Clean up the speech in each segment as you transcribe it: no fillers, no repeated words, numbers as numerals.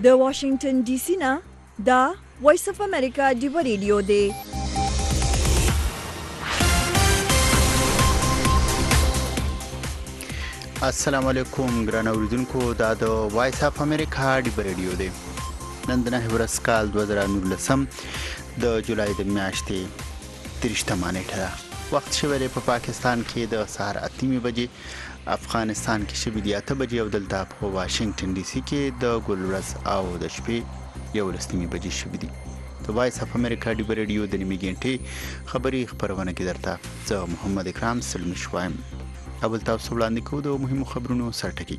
د واشنگټن ډي سي نه دا وایس اف امریکا دی ریډیو دی. السلام علیکم ګران اوریدونکو، دا د وایس اف امریکا دی ریډیو دی. نن د 9 ورځ کال 2019 د جولای د میاشتې 30 نیټه ده. وخت شوی دی په پاکستان کې د سهار 8 بجې، افغانستان کې شوی دی 8 بجې او دلته په واشنگټن ډي سي کې د ګل ورځ او د شپې 11 بجې شوی دی. د وایس اف امریکا دی ریډیو د نیمه غنټې خبري خبرونه کې درته زه محمد اکرام سلمی شوایم. اول تاسو وړاندې کوو د مهمو خبرونو سرټکی.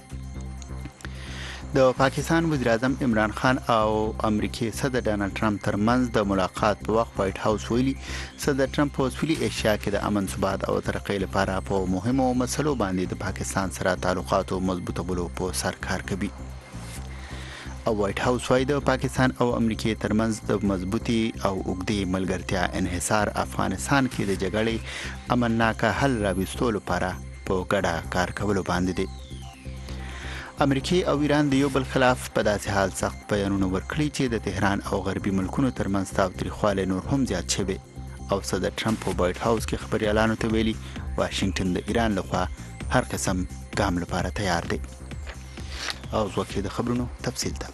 د پاکستان وزیر اعظم عمران خان او امریکای صدر ډانلډ ټرمپ ترمنځ د ملاقات په وخت وایټ هاوس ویلي صدر ټرمپ په سویلي ایشیا کې د امن ثبات او ترقۍ لپاره په مهمو مسلو باندې د پاکستان سره تعلقاتو مضبوطولو په سر کار کوي. او وایټ هاوس وايي د پاکستان او امریکای ترمنځ د مضبوطي او اوږدې ملګرتیا انحصار افغانستان کې د جګړې امنناکه حل راوستلو لپاره په ګډه کار کولو باندې دی. امریکای او ایران د یو بل خلاف په داسې حال سخت بیانونه ورکړي چې د تهران او غربي ملکونو ترمنځ تاوتریخوالی نور هم زیات شوی او صدر ټرمپ په وایټ هاوس کې خبريالانو ته ویلي واشنگټن د ایران لخوا هر قسم ګام لپاره تیار دی. او ځکه د خبرونو تفصیل ته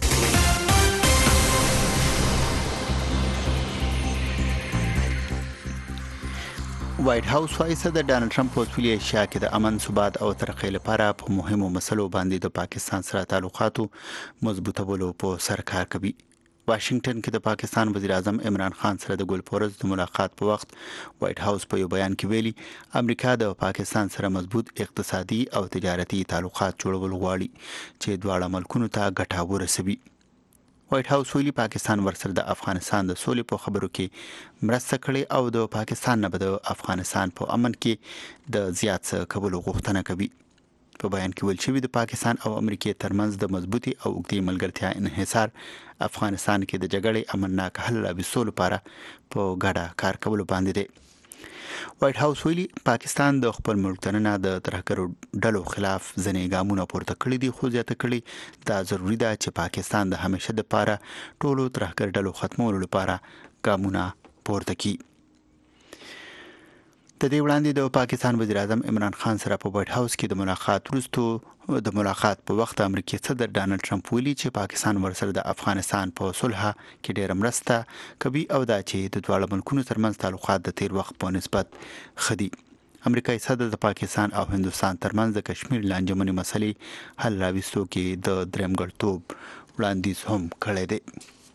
وایټ هاوس وايي صدر ډانلډ ټرمپ په سویلي ایشیا کې د امن ثبات او ترقۍ لپاره په مهمو مسلو باندې د پاکستان سره تعلقاتو مضبوطولو په سر کار کوي. واشنگټن کې د پاکستان وزیر اعظم عمران خان سره د ګل پورز د ملاقات په وخت وایټ هاوس په یو بیان کې ویلي امریکا د پاکستان سره مضبوط اقتصادي او تجارتي تعلقات جوړول غواړي چې دواړه ملکونو ته ګټه ورسوي. وایټ هاوس ویلي پاکستان ورسره د افغانستان د سولې په خبرو کې مرسته کړې او د پاکستان نه د افغانستان په امن کې د زیات څه کولو غوښتنه کوي. په بیان کې ویل شوی د پاکستان او امریکای ترمنځ د مضبوطي او اوږدې ملګرتیا انحصار افغانستان کې د جګړې امنناکه حل راوستلو لپاره په ګډه کار کولو باندې دی. وایټ هاوس ویلي پاکستان د خپل ملک تننه د ترهګرو ډلو خلاف ځنې ګامونه پورته کړي دي، خو زیاته کړي دا ضروری ده چې پاکستان د همیشه د لپاره ټولو ترهګر ډلو ختمولو لپاره ګامونه پورته کړي. د دې وړاندې د پاکستان وزیر اعظم عمران خان سره په وایټ هاوس کې د ملاقات په وخت امریکای صدر ډانلډ ټرمپ ویلي چې پاکستان ورسره د افغانستان په صلح کې ډېر مرسته کوي او دا چې د دواړو ملکونو ترمنځ تعلقات د تیر وخت په نسبت خدي. امریکای صدر د پاکستان او هندستان ترمنځ د کشمیر لانجمنې مسلې حل راوستلو کې د درېمګړتوب وړاندیز هم کړی دی.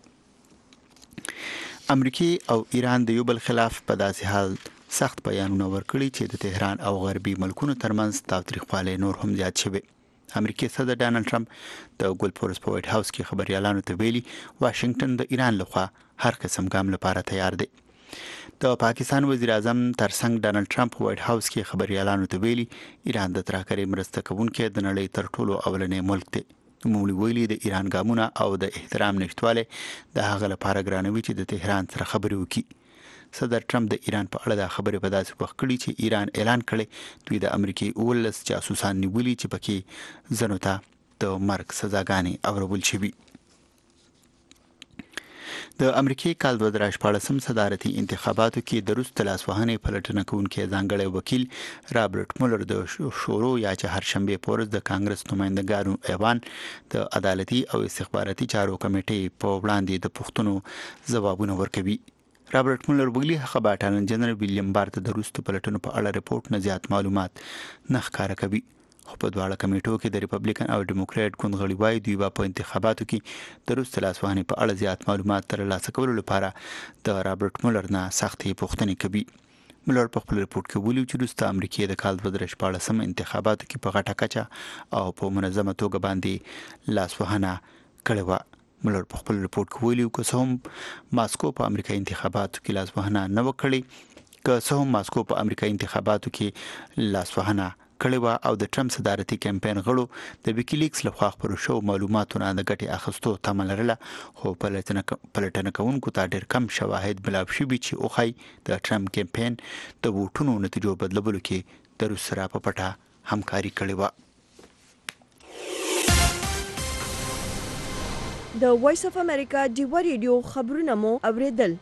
امریکای او ایران د یو بل خلاف په داسې حال سخت بیانونه ورکړي چې د تهران او غربي ملکونو ترمنځ تاوتریخوالی نور هم زیات شوی. امریکای صدر ډانلډ ټرمپ د ګل پورز په وایټ هاوس کې خبريالانو ته ویلي واشنگټن د ایران لخوا هر قسم ګام لپاره تیار دی. د پاکستان وزیر اعظم ترڅنګ ډانلډ ټرمپ په وایټ هاوس کې خبريالانو ته ویلي ایران د ترهګرۍ مرسته کوونکی د نړۍ تر ټولو اولنی ملک دی. نوموړي ویلي د ایران ګامونه او د احترام نشټواله د هغه لپاره ګرانوي چې د تهران سره خبرې وکړي. صدر ټرمپ د ایران په اړه د خبرې په داسې وخت کړي چې ایران اعلان کړي دوی د امریکای 19 جاسوسان نیولي چې پکې زنو ته د مرګ سزاګانې اورول شوي. د امریکای کال 2014 صدارتي انتخاباتو کې د روس د لاسوهنې پلټنه کوونکي ځانګړی وکیل رابرټ مولر د شورو یا چې هر شنبه پورز د کانګرس نمائندګانو ایوان د عدالتي او استخباراتي چارو کمیټې په وړاندې د پوښتنو ځوابونه ورکوي. رابرټ مولر ویلي هغه به اټارنی جنرال ویلیام بار ته د روسو پلټنو په اړه ریپورت نه زیات معلومات نه ښکاره کوي. خو په دواړه کمیټو کې د ریپبلیکن او ډیموکرات ګوند غړي وایي دوی په انتخاباتو کې د روسو لاسوهنې په اړه زیات معلومات ترلاسه کولو لپاره د رابرټ مولر نه سختې پوښتنې کوي. مولر په خپل ریپورت کې ویلي چې روسو امریکای د کال 2014 انتخاباتو کې په غټه کچه او په منظمه توګه باندې لاسوهنه کړې و. مولر په خپل ریپورت کې ویلي که څه هم ماسکو په امریکایي انتخاباتو کې لاسوهنه نه کړې و او د ټرمپ صدارتي کمپاین غړو د ویکیلیکس لخوا خپرو شو معلوماتونه د ګټې اخیستو تمه لرله، خو پلټنه کوونکو ته ډېر کم شواهد ملاو شوي چې وښایي د ټرمپ کمپاین د ووټونو نتیجو بدلولو کې د روس سره په پټه همکاري کړې وه. د وایس اف امریکا ډیوه ریډیو خبرونه مو اوریدل.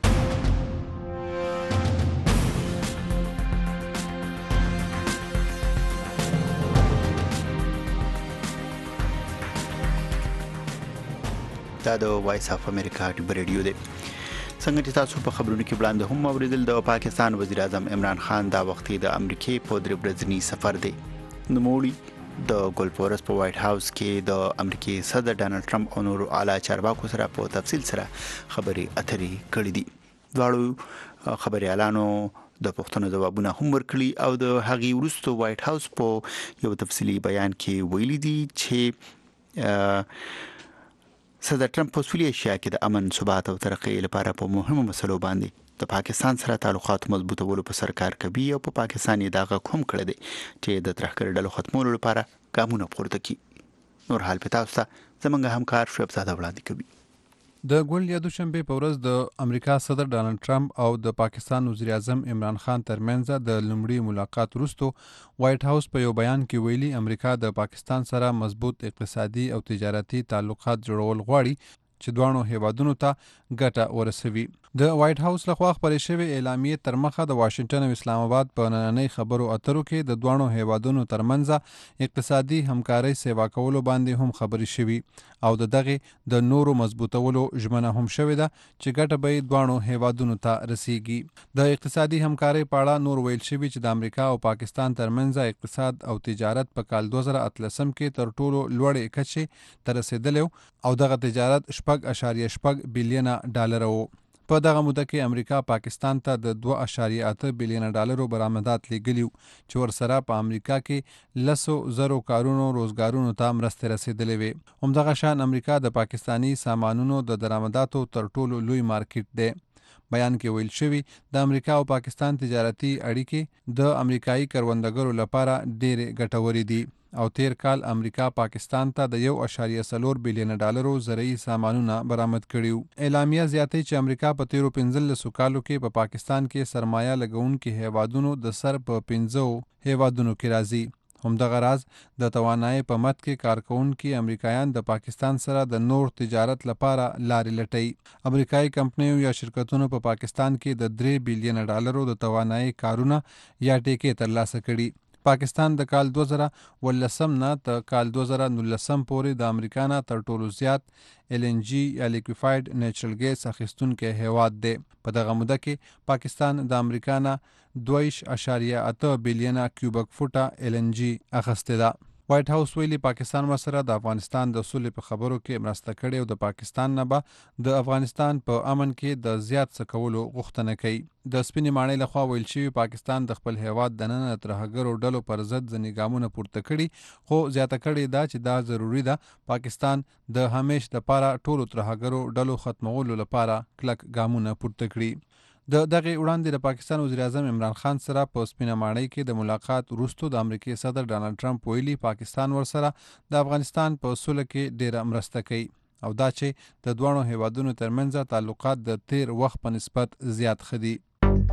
دا د وایس اف امریکا ډیوه ریډیو دی. څنګه چې تاسو په خبرونو کې وړاندې هم اوریدل، د پاکستان وزیر اعظم عمران خان دا وختي د امریکای په 3 ورځنی سفر دی. نوموړي د ګولفورس په وایټ هاوس کې د امریکای صدر ډانلډ ټرمپ او نورو اعلی چارواکو سره په تفصیل سره خبرې اترې کړې دي. دواړو خبريالانو د پښتنو جوابونه هم ورکړي او د هغې وروسته وایټ هاوس په یو تفصیلي بیان کې ویلي دي چې صدر ټرمپ په سویلي ایشیا کې د امن، ثبات او ترقۍ لپاره په مهمو مسلو باندې د پاکستان سره تعلقات مضبوطولو په سر کار کوي او په پاکستان یې دا غږ هم کړی دی چې د ترهګر ډلو ختمولو لپاره ګامونه پورته کړي. نور حال په تاسو ته زموږ همکار شعیب زاده وړاندې کوي. د ګوند یا دوشنبه په ورځ د امریکا صدر ډانلډ ټرمپ او د پاکستان وزیر اعظم عمران خان ترمنځ د لومړي ملاقات وروسته وایټ هاوس په یو بیان کې ویلي امریکا د پاکستان سره مضبوط اقتصادي او تجارتي تعلقات جوړول غواړي چې دوانو هیوادونو ته ګټه ورسوي. د وایټ هاوس لخوا خپرې شوې اعلامیې تر مخه د واشنگټن او اسلام آباد په نننۍ خبرو اترو کې د دوانو هیوادونو ترمنځ اقتصادي همکارۍ سیوا کولو باندې هم خبرې شوي او د دغه د نورو مضبوطولو ژمنه هم شوې ده چې ګټه به دوانو هیوادونو ته رسیږي. د اقتصادي همکارۍ په اړه نور ویل شوي چې د امریکا او پاکستان ترمنځ اقتصاد او تجارت په کال 2013 کې تر ټولو لوړې کچې ته رسیدلی او دغه تجارت 4.8 بلین ډالر وو. په دغه موده کې امریکا پاکستان ته د 2.8 بلین ډالرو برآمدات لېږلي چې ورسره په امریکا کې 100,000 کارونو روزګارونو ته مرستې رسېدلې وې. همدغه شان امریکا د پاکستانی سامانونو د درآمداتو تر ټولو لوی مارکیټ دی. بیان کې ویل شوي د امریکا او پاکستان تجارتي اړیکې د امریکایي کروندګرو لپاره ډېرې ګټورې دي او تیر کال امریکا پاکستان ته د 1.4 بلین ډالرو زرعي سامانونه برآمد کړي. اعلامیه زیاتوي چې امریکا په تیرو 15 کالو کې په پاکستان کې سرمایه لګونکي هیوادونو د سر په 15 هیوادونو کې راځي. همدغه راز د توانایي په مد کې کارکونکي امریکایان د پاکستان سره د نور تجارت لپاره لارې لټوي. امریکایي کمپنیو یا شرکتونو په پاکستان کې د 3 بلین ډالرو د توانایي کارونه یا ټیکې ترلاسه کړي. پاکستان د کال 2018 نه تر کال 2019 پورې د امریکا نه تر ټولو زیات LNG یا لیکویفاید نیچرل ګیس اخیستونکی هیواد دی. په دغه موده کې پاکستان د امریکا نه 2.8 بلین کیوبک فوټه LNG اخیسته ده. وایټ هاوس ویلي پاکستان ورسره د افغانستان د سولې په خبرو کې مرسته کړې او د پاکستان نه به د افغانستان په امن کې د زیات څه کولو غوښتنه کوي. د سپینې ماڼۍ لخوا ویل شوي پاکستان د خپل هیواد دننه د ترهګرو ډلو پر ضد ځینې ګامونه پورته کړي، خو زیاته کړې ده چې دا ضروري ده پاکستان د همیش دپاره ټولو ترهګرو ډلو ختمولو لپاره کلک ګامونه پورته کړي. د دغه وړاندې د پاکستان وزیر اعظم عمران خان سره په سپینه ماڼۍ کې د ملاقات وروسته د امریکای صدر ډانلډ ټرمپ ویلي پاکستان ورسره د افغانستان په سوله کې ډیره مرسته کوي او دا چې د دوانو هیوادونو ترمنځ تعلقات د تیر وخت په نسبت زیات ښه دي.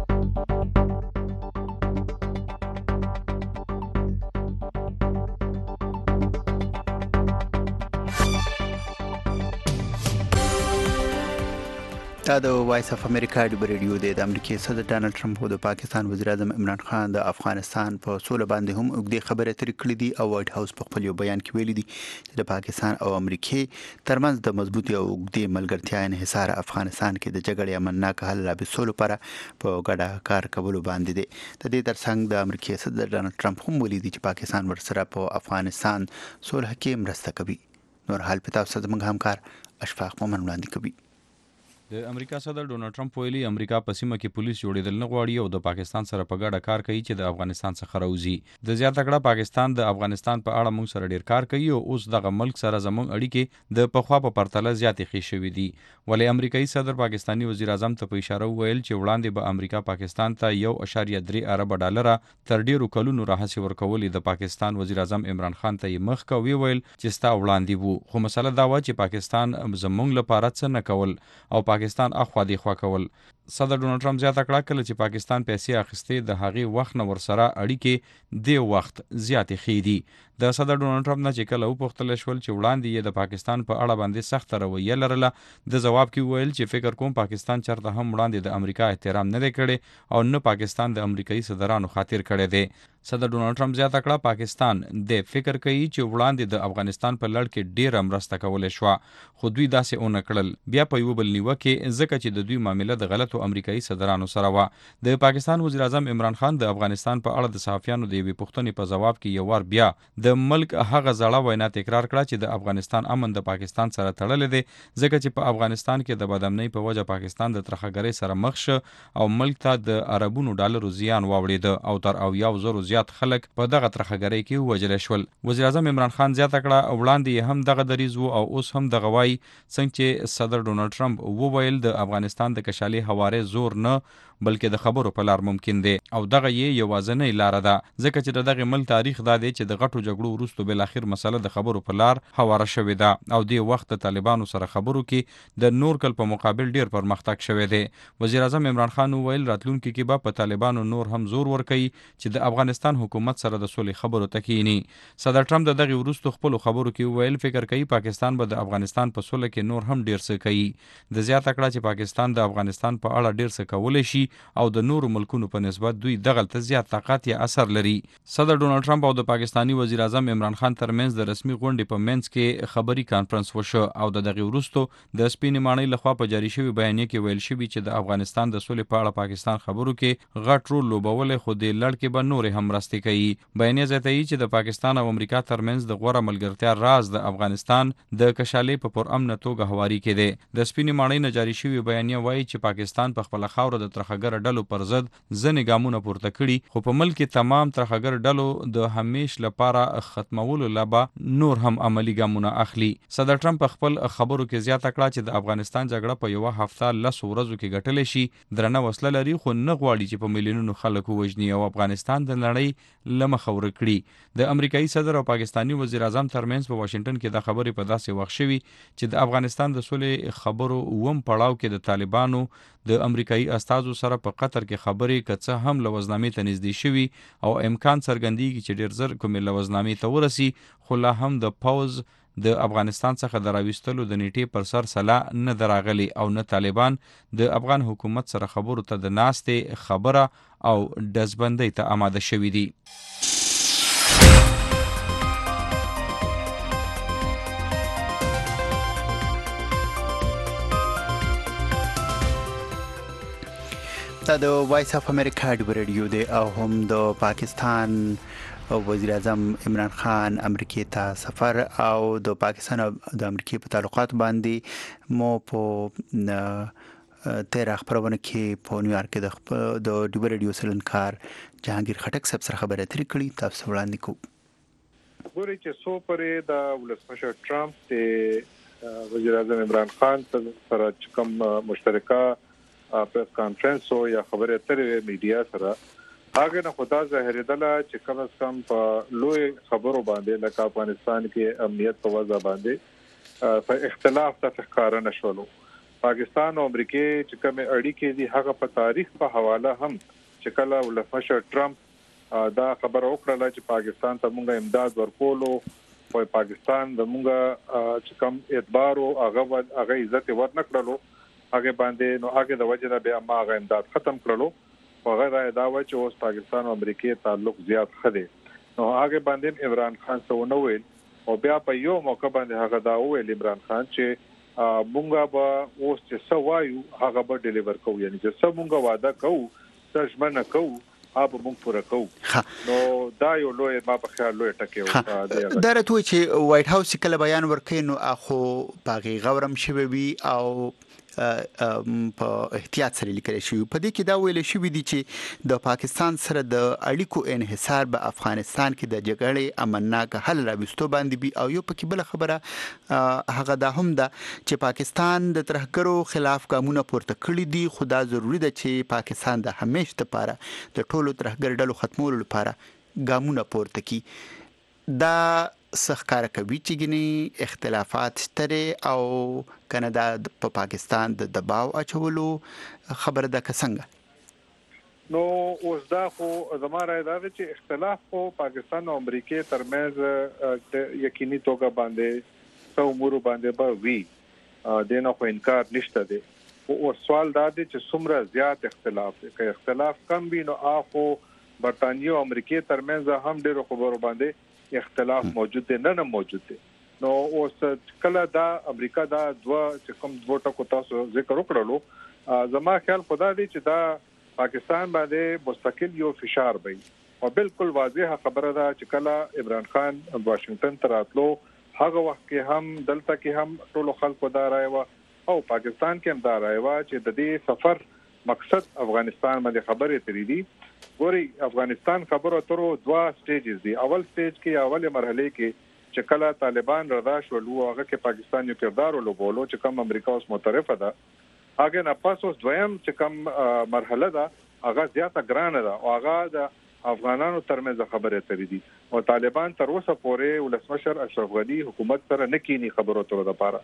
دا د وایس اف امریکا ډیوه ریډیو دی. د امریکای صدر ډانلډ ټرمپ او د پاکستان وزیر اعظم عمران خان د افغانستان په سوله باندې هم اوږدې خبرې اترې کړې دي او وایټ هاوس په خپل یو بیان کې ویلي دي چې د پاکستان او امریکای ترمنځ د مضبوطې او اوږدې ملګرتیا انحصار افغانستان کې د جګړې امنناک حل رابطو لپاره په ګډه کار کولو باندې دی. د دې ترڅنګ د امریکای صدر ډانلډ ټرمپ هم ویلي دي چې پاکستان ورسره په افغانستان صلح کې مرسته کوي. نور حال په تاسو زموږ همکار اشفاق مومن وړاندې کوي. د امریکا صدر ډونالډ ټرمپ ویلي امریکا په سیمه کې پولیس جوړېدل نه غواړي او د پاکستان سره په ګډه کار کوي چې د افغانستان څخه راوځي. د زیاته کړه پاکستان د افغانستان په اړه موږ سره ډیر کار کوي او اوس دغه ملک سره زموږ اړیکې د پخوا په پرتله زیاتې ښې شوې دي. ولې امریکایي صدر پاکستانی وزیر اعظم ته په اشاره وویل چې وړاندې به امریکا پاکستان ته 1.3 ارب ډالر تر ډیرو کلونو راهیسې ورکولې. د پاکستان وزیر اعظم عمران خان ته یې مخ کا ویل چې ستا وړاندې وو، خو مسله دا و چې پاکستان زموږ لپاره څه نه کول او پاکستان اخوا دی خوا کول. صدر ډونالډ ټرمپ زیاته کړه کله چې پاکستان پیسې اخیستې د هغې وخت نه ورسره اړیکې د وخت زیاتې ښې دي. د صدر ډونالد ټرمپ نه چې کله وپوښتل شول چې وړاندې یې د پاکستان په اړه باندې سخت رویه لرله، د جواب کې ویل چې فکر کوم پاکستان چرته هم وړاندې د امریکا احترام نه دی کړی او نه پاکستان د امریکایي صدرانو خاطر کړی دی. صدر ډونالد ټرمپ زیاته کړه پاکستان د فکر کوي چې وړاندې د افغانستان په لړ کې ډیره مرسته کولای شوه، خو دوی داسې ونه کړل. بیا په یو بل نیوکه ځکه چې د دوی معامله د غلطو امریکایي صدرانو سره وه. د پاکستان وزیر اعظم عمران خان د افغانستان په اړه د صحافیانو د یوې پوښتنې په جواب کې یو وار بیا د ملک هغه زړه وینا تکرار کړه چې د افغانستان امن د پاکستان سره تړلی دی، ځکه چې په افغانستان کې د بدامنۍ په وجه پاکستان د ترخګرۍ سره مخ شه او ملک ته د اربونو ډالرو زیان واوړېده او تر 70,000 زیات خلک په دغه ترخګرۍ کې ووژل شول. وزیر اعظم عمران خان زیاته کړه وړاندې یې هم دغه دریځ و او اوس هم دغه وایي، څنګه چې صدر ډونالد ټرمپ وویل د افغانستان د کشالي هوارې زور نه بلکې د خبرو په لار ممکن دی او دغه یې یوازینۍ لاره ده، ځکه چې د دغه ملک تاریخ دا دی چې د غټو جګړو وروسته بل اخر مسله د خبرو په لار هواره شوې ده او د وخت د طالبانو سره خبرو کې د نور کل په مقابل ډیر پرمختګ شوی دی. وزیر اعظم عمران خان وویل راتلونکي کې به په طالبانو نور هم زور ورکوي چې د افغانستان حکومت سره د سولې خبرو ته کینی. صدر ټرمپ د دغه وروسته خپل خبرو کې وویل فکر کوي پاکستان به د افغانستان په سولې کې نور هم ډیر څه کوي. د زیاته کړه چې پاکستان د افغانستان په اړه ډیر څه کولای شي او د نورو ملکونو په نسبت دوی دغه ته زیات طاقت یا اثر لري. صدر ډونالد ټرمپ او د پاکستانی وزیر اعظم عمران خان ترمنځ د رسمي غونډې په منځ کې خبري کانفرنس وشو او د دغه وروسته د سپینې ماڼۍ لخوا په جاری شوی بیانیه کې ویل شوی چې د افغانستان د سولې په اړه پاکستان خبرو کې غټ رول لوبولې خو د لړ کې به نور هم مرستې کوي. بیانیه زیاتوي چې د پاکستان او امریکا ترمنځ د غوره ملګرتیا راز د افغانستان د کشالې په پرامن توګه هواري کې دی. د سپینې ماڼۍ نه جاری شوی بیانیه وایي چې پاکستان په خپل خاور د ترخګر ډلو پر ضد ځنې ګامونه پورته کړي خو په ملک کې تمام ترخګر ډلو د همیش لپاره ختمولو لپاره نور هم عملی ګامونه اخلي. صدر ټرمپ خپل خبرو کې زیاته کړه چې د افغانستان جګړه په یو هفته 10 ورځو کې ګټلې شي، درنه وسله لري خو نه غواړي چې په میلیونونو خلک ووژني او افغانستان د نړۍ لمخه ور کړي. د امریکایي صدر او پاکستانی وزیر اعظم ترمنځ په واشنگټن کې د خبرې په داسې وخت شوي چې د افغانستان د سولې خبرو ووم پړاو کې د طالبانو د امریکایي استازو سره په قطر کې خبرې کڅه هم لوزنامې ته نږدې شوي او امکان څرګندېږي چې ډیر زر کومې لوزنامې ته ورسي، خو لا هم د پوز د افغانستان څخه د راویستلو د نیټې پر سر سلا نه دراغلي او نه طالبان د افغان حکومت سره خبرو ته د ناستې خبره او ډزبندۍ ته آماده شوي دي. دا د وایس اف امریکا ډیو ریډیو دی او هم د پاکستان وزیر اعظم عمران خان امریکای ته سفر او د پاکستان او د امریکای په تعلقات باندې مو په تیر خبرونه کې په نیویارک کې د ډیو ریډیو سلنکار جهانگیر خټک صاحب سره خبرې اترې کړې، تاسو وړاندې کوو. ګوري چې سو پرې د ولسمشر ټرمپ ته وزیر اعظم عمران خان سره کوم مشترکه پریس کانفرنس او یا خبرې اترې میډیا سره هغه نه خدا ظاهرېدله چې کم از کم په لوی خبرو باندې لکه افغانستان کې امنیت په وضع باندې په اختلاف ته ښکارا نشولو. پاکستان او امریکا چې کوم اړیکې دي هغه په تاریخ په حواله هم چې کله ولسمشر ټرمپ دا خبر وکړه چې پاکستان ته موږ امداد ورکولو او پاکستان د موږ چې کوم اعتبار او هغه عزت ورنکړلو هغه باندې نو هغه د وجه نه به ما هغه امداد ختم کړلو او هغه دا و چې اوس پاکستان او امریکا تعلق زیات خدي نو هغه باندې عمران خان څه ونه ویل او بیا په یو موقع باندې هغه دا ویل عمران خان چې مونږه به اوس چې سوایو هغه به ډیلیور کوو، یعنی چې سم مونږه وعده کوو څه کوو هغه مونږ پوره کوو. نو دا یو لوی ما په خیال لوی ټکی و. دا راته چې وایټ هاوس کله بیان ورکړي نو اخو باغی غورم شوی وي او په احتیاط سره لیکل شوی. په دې کې دا ویل شوی دی چې د پاکستان سره د اړیکو انحصار به افغانستان کې د جګړې امنناک حل راوستو باندې بي او یو پکې بل خبره هغه دا هم ده چې پاکستان د ترهګرو خلاف ګامونه پورته کړی دي، خو دا ضروری ده چې پاکستان د همیشه لپاره د ټولو ترهګر ډلو ختمولو لپاره ګامونه پورته کړي. دا سخکار کوي چې ګني اختلافات شته او کنه دا په پاکستان د دباو اچولو خبره ده که څنګه؟ نو اوس دا خو زماره دا چې اختلاف خو پاکستان او امریکا ترمنځ یقیني توګه باندې څو امور باندې به وی دینه خو انکار نشته دی او سوال دا دی چې څومره زیات اختلاف دی که اختلاف کم وي نو اخو برتانیې او امریکا ترمنځ هم ډېر خبرو باندې اختلاف موجود دی نه موجود دی نو اوس کله دا امریکا دا چې کوم دوه ټکو تاسو ذکر وکړلو زما خیال خدا دی چې دا پاکستان باندې مستقل یو فشار وي او بالکل واضحه خبره ده چې کله عمران خان واشنگټن ته راتلو هغه وخت کې هم دلته کې هم ټول خلکو دا راي او پاکستان کې هم دا راي چې د دې سفر مقصد افغانستان باندې خبرې ترې دي ګوري افغانستان خبرو اترو دوه سټیجز دي اول سټیج کې اوله مرحله کې چې کله طالبان رضا شول هغه کې پاکستان یو کردار ولوبولو چې کوم امریکا اوس معترفه ده هغه نه پس اوس دویم چې کوم مرحله ده هغه زیاته ګرانه ده او هغه د افغانانو ترمنځ خبرې ترې دي او طالبان تر اوسه پورې ولسمشر اشرف غنی حکومت سره نه کینی خبرو اترو لپاره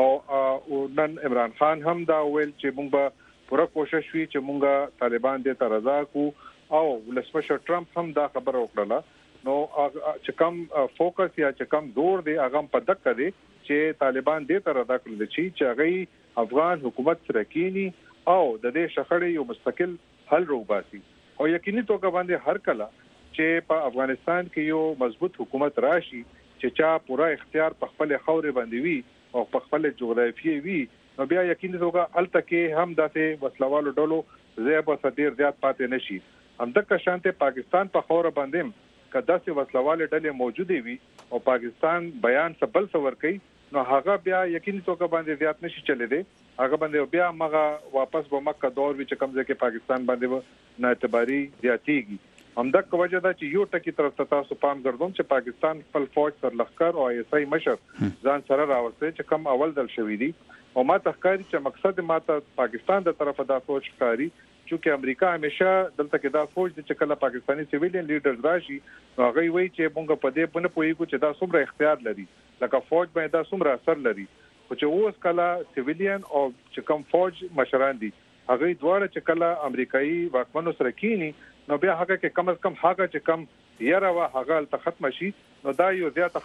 او نن عمران خان هم دا ویل چې موږ به پوره کوشش وی چې موږ طالبان دې ته رضا کو او ولسمشر ټرمپ هم دا خبره وکړه نو چې کوم فوکس یا چې کوم زور دی هغه په دقه دی چې طالبان دې ته رضا کړل چې هغه افغان حکومت سره کینی او د دې شخړې یو مستقل حل روباسي او یقیني توګه باندې هر کله چې په افغانستان کې یو مضبوط حکومت راشي چې چا پوره اختیار په خپل خاورې باندې وي او په خپل جغرافیه وي نو بیا یقیني توګه الته کې هم داسې وسلوالو ډلو زیات او صدیر زیات پاتې نشي همدغه شانته پاکستان په خاور باندې کدا سي وسلواله ډلې موجوده وي او پاکستان بیان سبل څور کوي نو هغه بیا یقیني توګه باندې زیات نشي چلے دي هغه باندې بیا مغه واپس به مکه دور وی چې کوم ځکه پاکستان باندې نه اعتباري زیاتیږي همدغه وجه دا چې یو ټکی طرف ته تاسو پام ګرځوم چې پاکستان خپل فوج سر لخر او ایسای مشر ځان سره راوړي چې کوم اول دل شوې دي او ما تخکاری چې مقصد ماته پاکستان د طرفه دا فوج ښکاری چې امریکا همیشه دلته کې دا فوج د چکله پاکستانی سیویلین لیډرز راشي هغه وایي چې موږ په دې باندې پوهیږو چې دا څومره اختیار لري لکه فوج باندې دا څومره اثر لري خو چې اوس کله سیویلین او چې کوم فوج مشران دي هغه دواړه چې کله امریکایي واکمنو سره کینی نو بیا هغه کې کم از کم هغه چې کم یره وا هغه ته ختم شي نو دا یو زیاته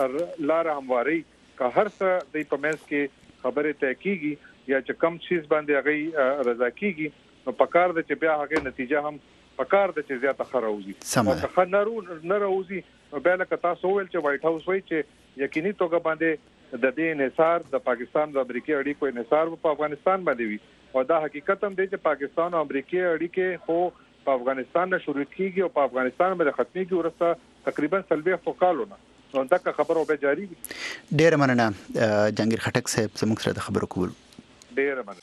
ښه لار همواري که هر څه د پمنس کې خبره تحقیقي یا چې کم چیز باندې هغه رضا کیږي نو پکار د چې بیا هغه نتیجه هم پکار د چې زیاته خراوزي او که نه راوزي بیا لکه تاسو ویل چې وایټ هاوس وایي چې یقیني توګه باندې د دې انحصار د پاکستان د امریکای اړیکو انحصار په افغانستان باندې وي او دا حقیقت هم دی چې پاکستان او امریکای اړیکې خو په افغانستان نه شروع کیږي او په افغانستان باندې ختميږي ورسته تقریبا سلبي فوقالونه نو دا خبرو به جاری وي ډیر مننه جنگیر خټک صاحب زموږ سره د خبرو کول ډیر مننه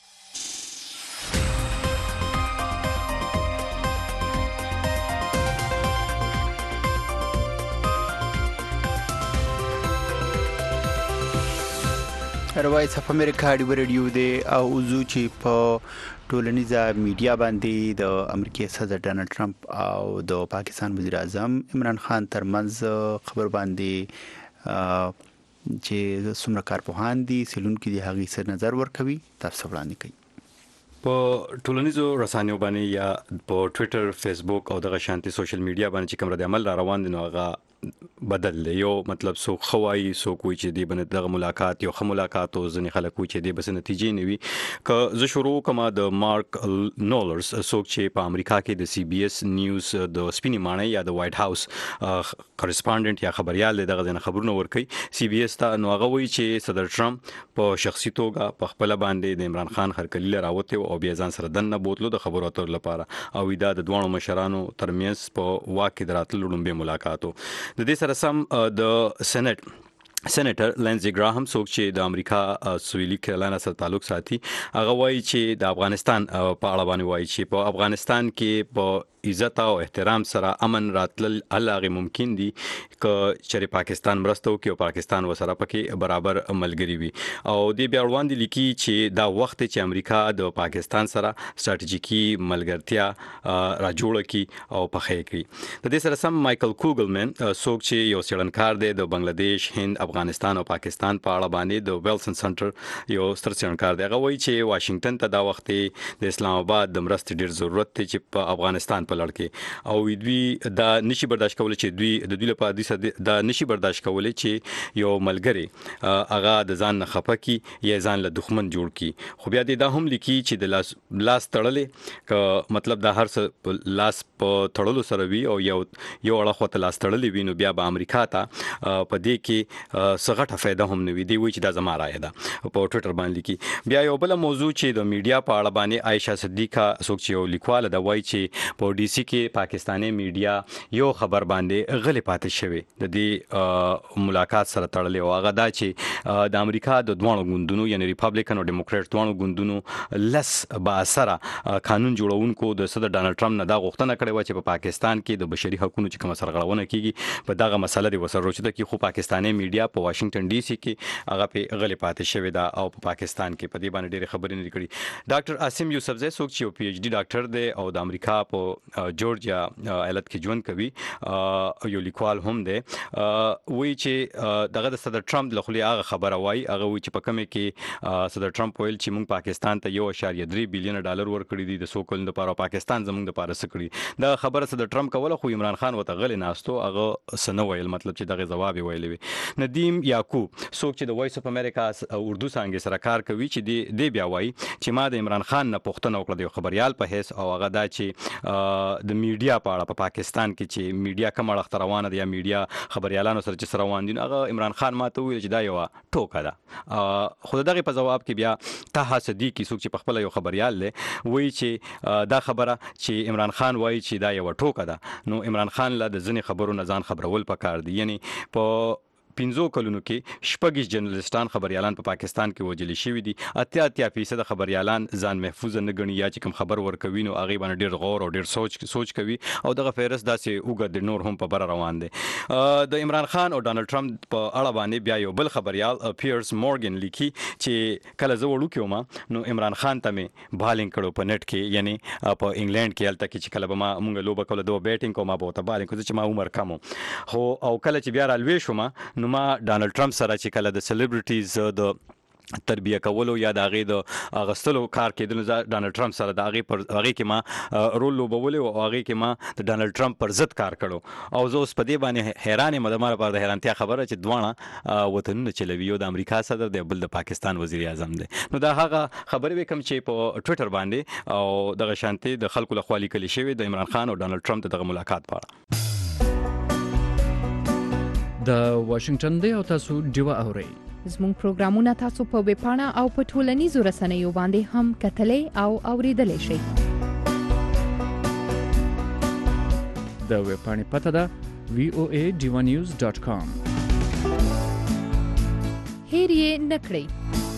روایت اف امریکا دی ریډیو دی او زو چې په ټولنیزه میډیا باندې د امریکای صدر ډانلډ ټرمپ او د پاکستان وزیر اعظم عمران خان ترمنځ خبر باندې چې څومره کارپوهان دي سیلونکو دي هغه سر نظر ورکوي تاسو وړاندې کوي په ټولنیزو رسانیو باندې یا په ټوئیټر فیسبوک او دغه شانتي سوشل میډیا باندې چې کوم رد عمل را روان دي نو هغه بدل یو مطلب سو خوای سو کوی چې دی باندې دغه ملاقات یو خه ملاقات او ځنې خلک کوی چې دی بس نتیجې نیوي ک زه شروع کوم د مارک نولرز څوک چې په امریکا کې د سی بي اس نیوز د سپینی مانای یا د وایټ هاوس کورسپونډنټ یا خبريال دغه ځنه خبرونه ورکي سی بي اس ته نو هغه وی چې صدر ټرمپ په شخصي توګه په خپل باندې د عمران خان هرکلی راوته او بیا ځان سره دنه بوتلو د خبرو اترو لپاره او دا د دوه مشرانو ترمنځ په واقع دراتلو لومبه ملاقاتو د دې سره سم د سېنیټر لینزي ګراهم څوک چې د امریکا سویلي کیرولینا سره تعلق ساتي هغه وایي چې د افغانستان په اړه باندې وایي چې په افغانستان کې په عزت او احترام سره امن راتل هغه ممکن دي ک چې پاکستان مرسته وکړي او پاکستان وسره پکې برابر ملګری وي او د بیا وړاندې لیکي چې دا وخت چې امریکا د پاکستان سره ستراتیژیکي ملګرتیا را جوړه کی او پخې کړي. د دې سره سم مایکل کوګلمن څوک چې یو څېړنکار دی د بنگلاديش، هند، افغانستان او پاکستان په اړه باندې د ویلسن سنټر یو ستر څېړنکار دی. هغه وایي چې واشنگټن ته دا وخت د اسلام آباد د مرستې ډیر ضرورت دی چې په افغانستان په لړ کې او دوی دا نشي برداشت کولای چې دوی لپاره دا نشي برداشت کولای چې یو ملګری هغه د ځان نه خپه کی یا ځان له دښمن جوړ کی. خو بیا دا هم لیکي چې د لاس تړلې ک مطلب دا هر څه لاس په تړلو سره وي او یو اړه خو ته لاس تړلې وي نو بیا به امریکا ته په دې کې سغټه فائدہ هم نه وي. دی وایي چې دا زما رائے ده په ټوئیټر باندې لیکي. بیا یو بل موضوع چې د میډیا په اړه باندې عائشہ صدیقه څوک چې یو لیکواله دا وایي چې په ډي سي کې پاکستاني میډیا یو خبر باندې غلې پاتې شوی د دې ملاقات سره تړلې او هغه دا چې د امریکا د دوه ګوندونو یعنی ریپابلیکن او ډیموکریټ دوه ګوندونو لس با اثر قانون جوړونکو د صدر ډانلډ ټرمپ نه دا غوښتنه کړې و چې په پاکستان کې د بشري حقوقو چې کوم سرغړونه کیږي په دغه مسله دی وسره روچته کې خو پاکستاني میډیا په واشنگټن ډي سي کې هغه په غلې پاتې شوی دا او په پاکستان کې په دې باندې ډېر خبرې نه کړي. ډاکټر عاصم یوسفزئی څوک چې یو پی ایچ ډي ډاکټر دی او د امریکا په جورجیا ایالت کې ژوند کوي یو لیکوال هم دی وایي چې دغه د صدر ټرمپ له خولې هغه خبره وایي هغه وایي چې په کومه کې صدر ټرمپ ویل چې موږ پاکستان ته 1.3 بلین ډالر ورکړي دي د سوکل لپاره پاکستان زموږ لپاره سکړي. دا خبره صدر ټرمپ کوله خو عمران خان وته غلې ناستو هغه سن ویل مطلب چې دغه جواب ویلی وي. ندیم یعقوب څوک چې د وایس اف امریکا اردو څنګه سره کار کوي چې دی بیا وایي چې ما د عمران خان نه پوښتنه وکړه د خبريال په هیڅ او هغه دا چې د میډیا په اړه په پاکستان کې چې میډیا کوم اړه روانه دي یا میډیا خبريالانو سره چې سره روان دي هغه عمران خان ماته ویل چې دا یو ټوکه ده. خو دغه په جواب کې بیا طه صدیقی څوک چې په خپل یو خبريال دی وایي چې دا خبره چې عمران خان وایي چې دا یو ټوکه ده نو عمران خان له د ځنې خبرو نه ځان خبرول پکار دي. یعنی په 15 کلونو کې شپږ جرنالستان خبريالان په پاکستان کې وژل شوي دي. 80% خبريالان ځان محفوظ نه ګڼي یا چې کوم خبر ورکوي نو هغه باندې ډېر غور او ډېر سوچ کوي او دغه فهرست داسې وګد نور هم په بر روان دي. د عمران خان او ډانلډ ټرمپ په اړه باندې بیا یو بل خبريال پیرس مورګن لیکي چې کله زه وړو کېوم نو عمران خان ته مې بالینګ کړو په نت کې یعنی په انګلند کې الته کې چې کله به ما مونږ لوبه کوله دوه بیټینګ کوم ما به بالینګ کوم چې ما عمر کم هو او کله چې بیا رالوي شوم نو ما ډانلډ ټرمپ سره چې کله د سلیبریټیز د تربیه کولو یا د هغې د اغستلو کار کېدل ډانلډ ټرمپ سره د هغې کې ما رول لوبولی او هغې کې ما د ډانلډ ټرمپ پر ضد کار کړو او زه اوس په دې باندې حیران یم. زما لپاره د حیرانتیا خبره چې دواړه وطنونه چلوي یو د امریکا صدر دی بل د پاکستان وزیر اعظم دی. نو دا هغه خبرې وې کوم چې په ټویټر باندې او دغه شانتي د خلکو لخوا لیکل شوي د عمران خان او ډانلډ ټرمپ دغه ملاقات په اړه. د واشنگټن دی او تاسو ډیوه اورئ. زموږ پروګرامونه تاسو په ویب پاڼه او په ټولنیزو رسنیو باندې هم کتلې او اوریدلې شئ. د ویب پاڼې پته ده voadivanews.com. هیر یې نکړئ.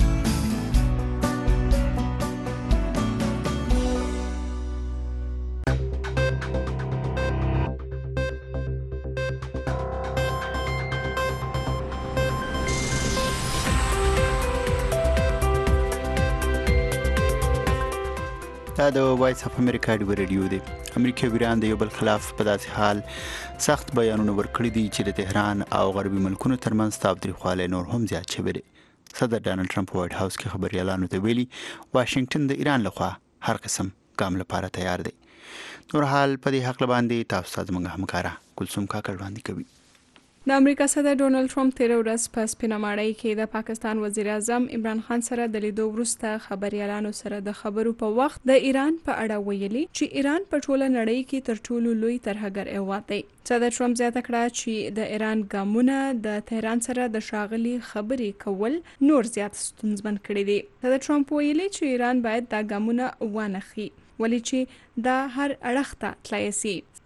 دا د وایس اف امریکا ډیو ریډیو دی. امریکا ویران د یو بل خلاف په داسې حال سخت بیانونه ورکړي دي چې د تهران او غربي ملکونو ترمنځ تاوتریخوالی نور هم زیات شوی دی. صدر ډانلډ ټرمپ په وایټ هاوس کې خبريالانو ته ویلي واشنگټن د ایران لخوا هر قسم ګام لپاره تیار دی. نور حال په دې حق باندې تاسو ته زموږ همکاره کلثوم کاکړ وړاندې کوي. د امریکا صدر ډونالد ټرمپ تیر ورځ په سپینماړی کې د پاکستان وزیر اعظم عمران خان سره د لیدو وروسته خبريالانو سره د خبرو په وخت د ایران په اړه ویلي چې ایران په ټوله نړۍ کې تر ټولو لوی ترهګر هیواد دی. صدر ټرمپ زیاته کړه چې د ایران ګامونه د تهران سره د شاغلي خبرې کول نور زیات ستونزمن کړي دي. صدر ټرمپ ویلي چې ایران باید دا ګامونه وانخي ولی چې دا هر اړخ ته تلای شي.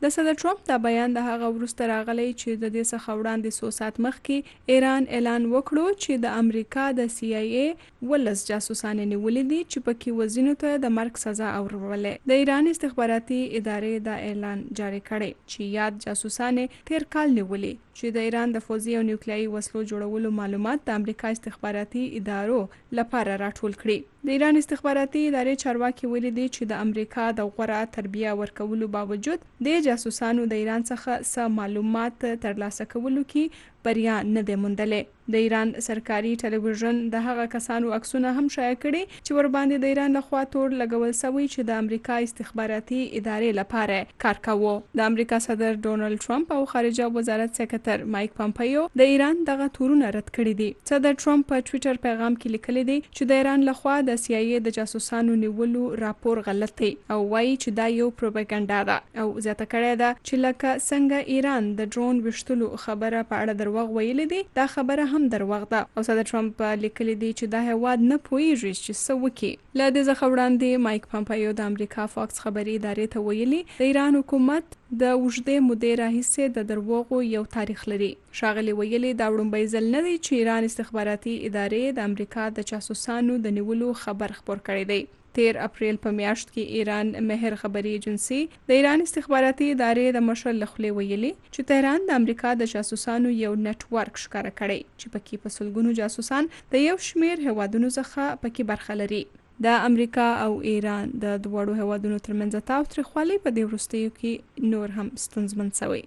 د صدر ټرمپ دا بیان د هغه وروسته راغلی چې د دې څخه وړاندې څو ساعت مخکې ایران اعلان وکړو چې د امریکا د CIA 12 جاسوسان نیولي دي چې پکې وزینو ته د مرګ سزا اورولې. د ایران استخباراتي ادارې دا اعلان جاری کړی چې یاد جاسوسان تیر کال نیولي چې د ایران د فوزي او نیوکلیایي وسلو جوړولو معلومات د امریکا استخباراتي ادارو لپاره راټول کړي. د ایران استخباراتي ادارې چارواکي ویلي دي چې د امریکا د غوړه تربیه ورکولو باوجود د جاسوسانو د ایران څخه څه معلومات ترلاسه کولو کې بریا نه ده موندلې. د ایران سرکاري ټلویزیون د هغه کسانو عکسونه هم شایع کړي چې ورباندې د ایران لخوا تور لګول شوی چې د امریکا استخباراتي ادارې لپاره کار کاوه. د امریکا صدر ډونالد ټرمپ او خارجه وزارت سکرټر مایک پامپیو د ایران دغه تورونه رد کړي دي. صدر ټرمپ په ټوئیټر پیغام کې لیکلي دي چې د ایران لخوا د CIA د جاسوسانو نیولو راپور غلط دی او وایي چې دا یو پروپاګاندا ده او زیاته کړې ده چې لکه څنګه ایران د ډرون وشتلو خبره په اړه دروغ ویلي دي دا خبره هم دروغ ده. او صدر ټرمپ لیکلي دي چې دا هیواد نه پوهیږي چې څه وکړي. له دې څخه وړاندې مایک پامپیو د امریکا فاکس خبري ادارې ته ویلي د ایران حکومت د اوږدې مودې راهیسې د دروغو یو تاریخ لري. ښاغلي ویلي دا وړومبی ځل نه دی چې ایران استخباراتي ادارې د امریکا د جاسوسانو د نیولو خبر خپور کړی دی. 13 اپریل په میاشت کې ایران مهر خبري ایجنسی د ایران استخباراتي ادارې د مشر لخوا ویلي چې تهران د امریکا د جاسوسانو یو نت ورک ښکاره کړی چې پکې په سلګونو جاسوسان د یو شمیر هوادونو څخه پکې برخه لري. د امریکا او ایران د دوړو هوادونو ترمنځ تاوتریخوالی په دې وروستیو کې نور هم ستونزمن شوی.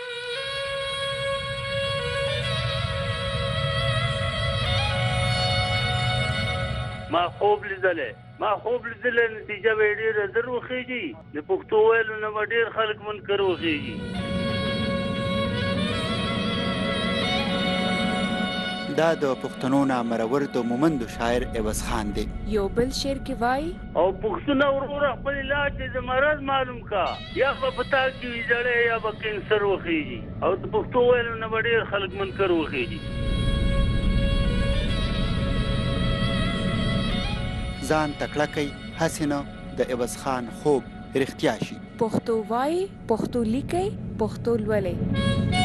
ما خوب لیدلې نتیجه به ډېره زر وخیږي. د پښتو ویلو نه به ډېر خلک منکر وخیږي. دا د پښتنو نامرور د مومندو شاعر عوض خان دی. یو بل شعر کې وای او پښتون ورور خپل علاج د مرض معلوم کا یا په پتا کې ویځړې یا په کینسر وخیږي او د پښتو ویلو نه به ډېر خلک منکر وخیږي. ځان تکړه کوي هسې نه د عوض خان خوب رښتیا شي. پښتو وای پښتو لیکي پښتو لولي.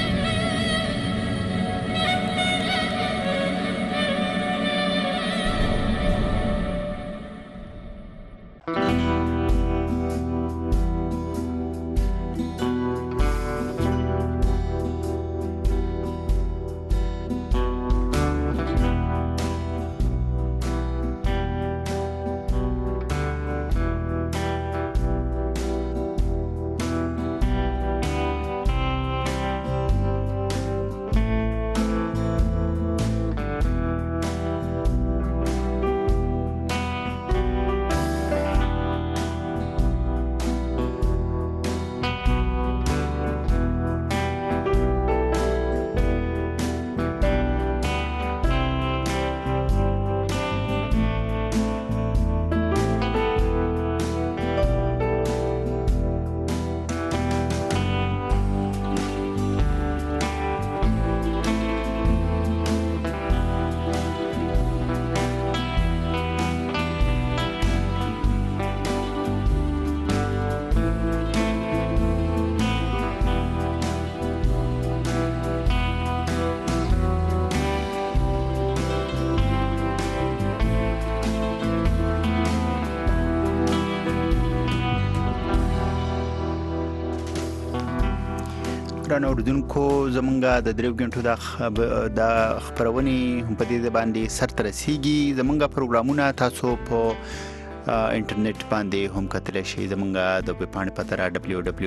ګرانو اوریدونکو زمونږ د دریو غنټو د خبرونې په دې باندې سر ته رسیږي. زمونږ پروګرامونه تاسو په انټرنیټ باندې هم کتلی شئ. زمونږ د ویبپاڼې پته را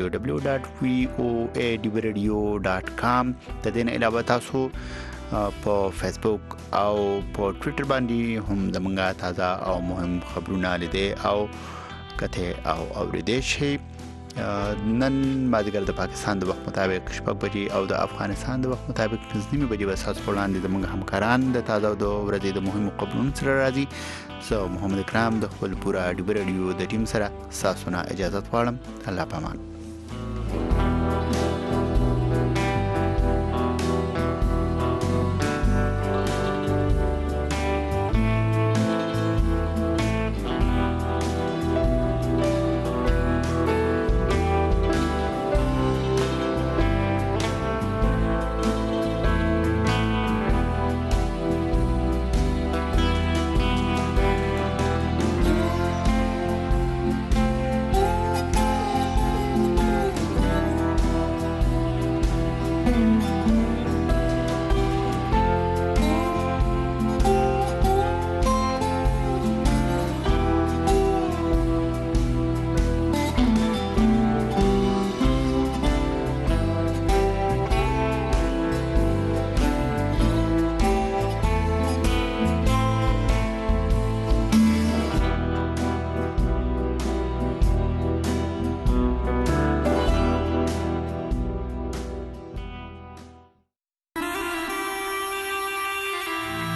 www.voadvradio.com. د دې نه علاوه تاسو په فیسبوک او په ټوئیټر باندې هم زمونږ تازه او مهم خبرونه لیدې او کته او اوریدې شئ. نن مازدیګر د پاکستان د وخت مطابق 6 بجې او د افغانستان د وخت مطابق 9 بجې به تاسو په وړاندې زموږ همکاران د تازه د ورځې د مهمو خبرونو سره راځي. زه محمد اکرام د خپل پوره ډیو رادیو د ټیم سره تاسو نه اجازه غواړم. الله پامان.